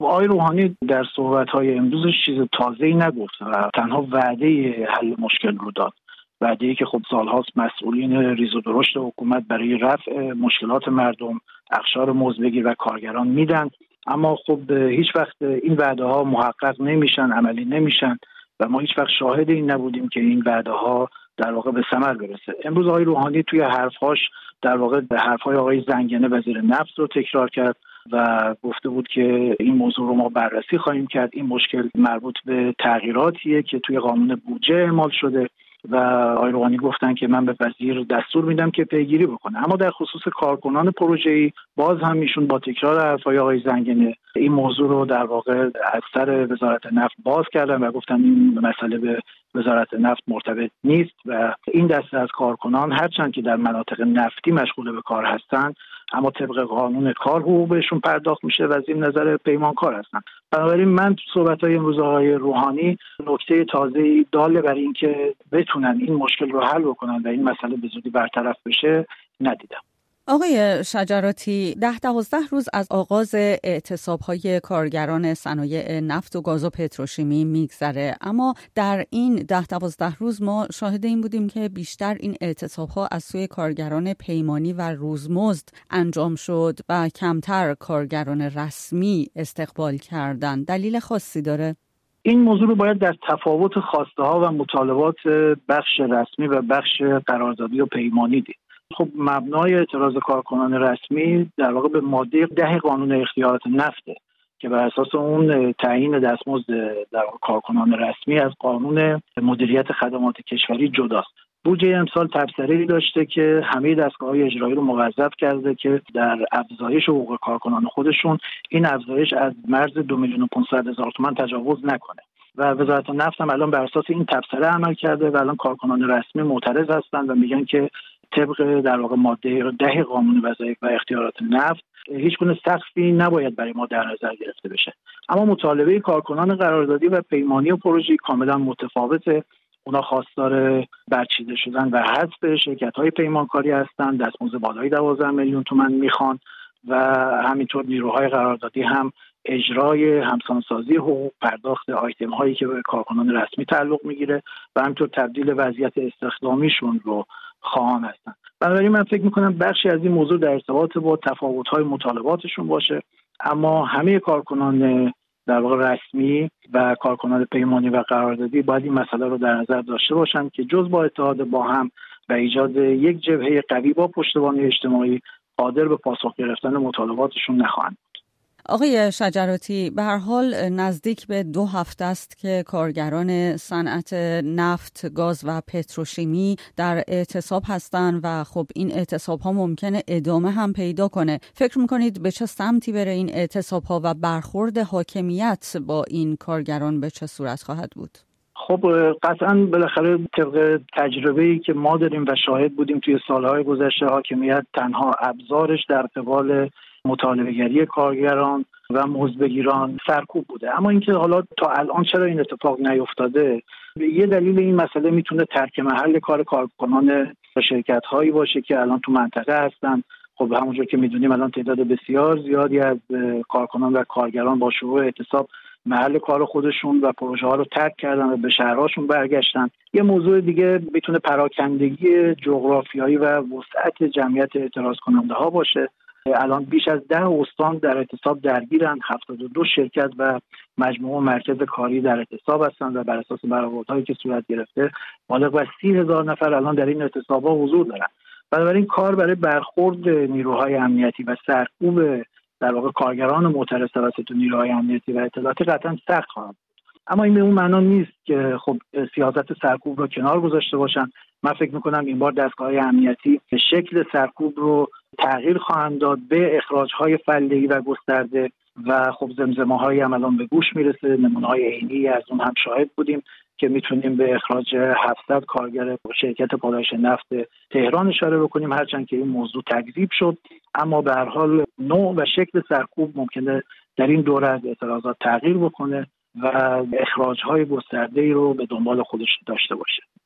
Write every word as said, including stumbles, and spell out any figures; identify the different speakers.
Speaker 1: آقای روحانی در صحبت‌های امروزش چیز تازه‌ای نگفت و تنها وعده حل مشکل رو داد. وعده‌ای که خب سال‌هاست مسئولین ریز و درشت حکومت برای رفع مشکلات مردم، اقشار مزدبگیر و کارگران میدن، اما خب هیچ وقت این وعده‌ها محقق نمیشن، عملی نمیشن و ما هیچ وقت شاهد این نبودیم که این وعده‌ها در واقع به ثمر برسه. امروز آقای روحانی توی حرف‌هاش در واقع حرف‌های آقای زنگنه وزیر نفت رو تکرار کرد و گفته بود که این موضوع رو ما بررسی خواهیم کرد. این مشکل مربوط به تغییراتیه که توی قانون بودجه اعمال شده و آقای روحانی گفتن که من به وزیر دستور میدم که پیگیری بکنه. اما در خصوص کارکنان پروژه‌ای باز هم ایشون با تکرار حرفای آقای زنگنه این موضوع رو در واقع از سر وزارت نفت باز کردن و گفتن این مسئله به وزارت نفت مرتبط نیست و این دسته از کارکنان هرچند که در مناطق نفتی مشغول به کار هستند اما طبق قانون کار حقوق بهشون پرداخت میشه و از این نظر پیمانکار هستن. بنابراین من تو صحبت‌های امروز آقای روحانی نکته تازه‌ای داله برای اینکه بتونن این مشکل رو حل بکنن و این مسئله به زودی برطرف بشه ندیدم.
Speaker 2: آقای شجراتی، ده دوازده روز از آغاز اعتصاب‌های کارگران صنایع نفت و گاز و پتروشیمی میگذره، اما در این ده دوازده روز ما شاهد این بودیم که بیشتر این اعتصاب‌ها از سوی کارگران پیمانی و روزمزد انجام شد و کمتر کارگران رسمی استقبال کردن. دلیل خاصی داره؟
Speaker 1: این موضوع رو باید در تفاوت خواسته‌ها و مطالبات بخش رسمی و بخش قراردادی و پیمانی دید. خب مبنای اعتراض کارکنان رسمی در واقع به ماده ده قانون اختیارات نفته که بر اساس اون تعیین دستمزد در کارکنان رسمی از قانون مدیریت خدمات کشوری جداست. بودجه امسال تبصره‌ای داشته که همه دستگاه‌های اجرایی رو موظف کرده که در افزایش حقوق کارکنان خودشون این افزایش از مرز دو میلیون و پانصد هزار تومان تجاوز نکنه و وزارت نفت هم الان بر اساس این تبصره عمل کرده و الان کارکنان رسمی معترض هستند و میگن که طبق در واقع ماده ده قانون وظایف و اختیارات نفت هیچ گونه سقفی نباید برای ما در نظر گرفته بشه. اما مطالبه کارکنان قراردادی و پیمانی و پروژه‌ای کاملا متفاوته. اونا خواستار برچیده شدن و حذف شرکت‌های پیمانکاری هستند، دستمزد بالای دوازده میلیون تومان میخوان و همینطور نیروهای قراردادی هم اجرای همسانسازی حقوق، پرداخت آیتم هایی که به کارکنان رسمی تعلق میگیره و همینطور تبدیل وضعیت استخدامیشون رو خواهان هستن. بنابراین من فکر میکنم بخشی از این موضوع در ارتباط با تفاوت‌های مطالباتشون باشه، اما همه کارکنان در واقع رسمی و کارکنان پیمانی و قراردادی باید این مسئله رو در نظر داشته باشن که جز با اتحاد با هم و ایجاد یک جبهه قوی با پشتوانه اجتماعی قادر به پاسخ گرفتن مطالباتشون نخواهند.
Speaker 2: آقای شجراتی، به هر حال نزدیک به دو هفته است که کارگران صنعت نفت، گاز و پتروشیمی در اعتصاب هستند و خب این اعتصاب ها ممکنه ادامه هم پیدا کنه. فکر میکنید به چه سمتی بره این اعتصاب ها و برخورد حاکمیت با این کارگران به چه صورت خواهد بود؟
Speaker 1: خب قطعاً بالاخره طبق تجربه‌ای که ما داریم و شاهد بودیم توی سالهای گذشته، حاکمیت تنها ابزارش در قبال مطالبه‌گری کارگران و مزدبگیران سرکوب بوده. اما اینکه حالا تا الان چرا این اتفاق نیفتاده، یه دلیل این مسئله میتونه ترک محل کار کارکنان شرکت‌هایی باشه که الان تو منطقه هستن. خب همونجور که میدونیم الان تعداد بسیار زیادی از کارکنان و کارگران با شروع اعتصاب محل کار خودشون و پروژه ها رو ترک کردن و به شهرهاشون برگشتن. یه موضوع دیگه میتونه پراکندگی جغرافیایی و وسعت جمعیت اعتراض کننده ها باشه. الان بیش از ده استان در اعتصاب درگیرن، هفتاد و دو شرکت و مجموعه مرکز کاری در اعتصاب هستند و بر اساس برآوردهایی که صورت گرفته بالغ بر سی هزار نفر الان در این اعتصاب‌ها حضور دارن. بنابراین کار برای برخورد نیروهای امنیتی و سرکوب در واقع کارگران معترض توسط نیروهای امنیتی و اطلاعاتی قطعا سخت خواهد بود. اما این به اون معنا نیست که خب سیاست سرکوب رو کنار گذاشته باشن. من فکر میکنم این بار دستگاه‌های امنیتی شکل سرکوب رو تغییر خواهند داد به اخراج‌های فردی و گسترده و خب زمزمه‌های هم الان به گوش میرسه. نمونه‌های عینی از اون هم شاهد بودیم که میتونیم به اخراج هفتصد کارگر شرکت پالایش نفت تهران اشاره بکنیم، هرچند که این موضوع تکذیب شد. اما به هر حال نوع و شکل سرکوب ممکنه در این دوره از اعتراضات تغییر بکنه و اخراج‌های گسترده‌ای رو به دنبال خودش داشته باشه.